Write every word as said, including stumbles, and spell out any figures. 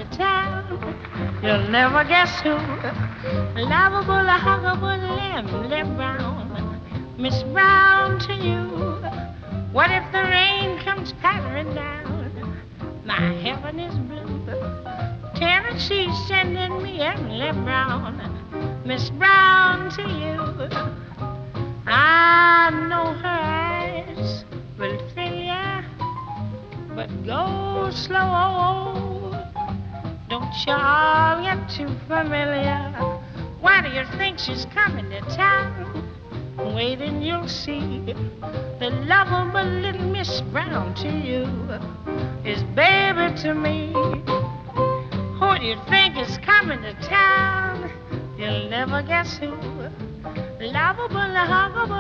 to town. You'll never guess who. Lovable, huggable, Emily Brown. Miss Brown to you. What if the rain comes pattering down? My heaven is blue. Tennessee's sending me Emily Brown. Miss Brown to you. I know her eyes will thrill ya, but go slow. Don't y'all get too familiar. Why do you think she's coming to town? Wait and you'll see. The lovable little Miss Brown to you is baby to me. Who do you think is coming to town? You'll never guess who. Lovable, huggable.